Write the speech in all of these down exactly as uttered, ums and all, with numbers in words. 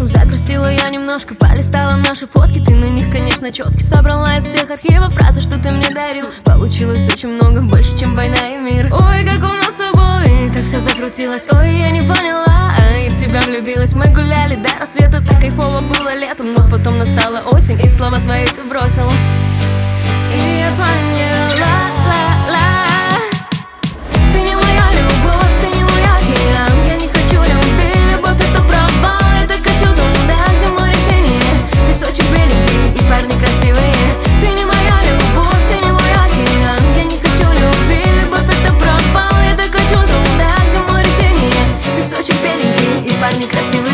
загрустила я немножко, полистала наши фотки. Ты на них, конечно, четки собрала из всех архивов фразы, что ты мне дарил. Получилось очень много, больше, чем война и мир. Ой, как у нас с тобой так все закрутилось. Ой, я не поняла, я в тебя влюбилась. Мы гуляли до рассвета, так кайфово было летом. Но потом настала осень, и слова свои ты бросил. И я поняла, ла, ла. Ты не моя любовь, ты не мой океан. Я не хочу любви, любовь это провал. Я так хочу туда, где море синее, песочек беленький и парни красивые. Ты не моя любовь, ты не мой океан. Я не хочу любви, любовь это провал. Я так хочу туда, где море синее, песочек беленький и парни красивые.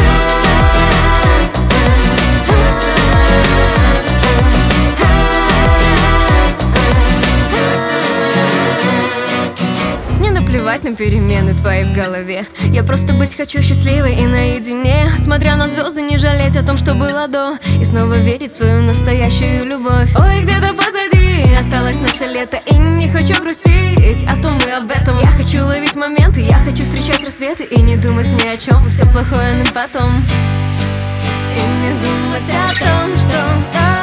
Плевать на перемены твои в голове. Я просто быть хочу счастливой и наедине, смотря на звезды, не жалеть о том, что было до, и снова верить в свою настоящую любовь. Ой, где-то позади осталось наше лето, и не хочу грустить о том и об этом. Я хочу ловить моменты, я хочу встречать рассветы и не думать ни о чем, все плохое на потом. И не думать о том, что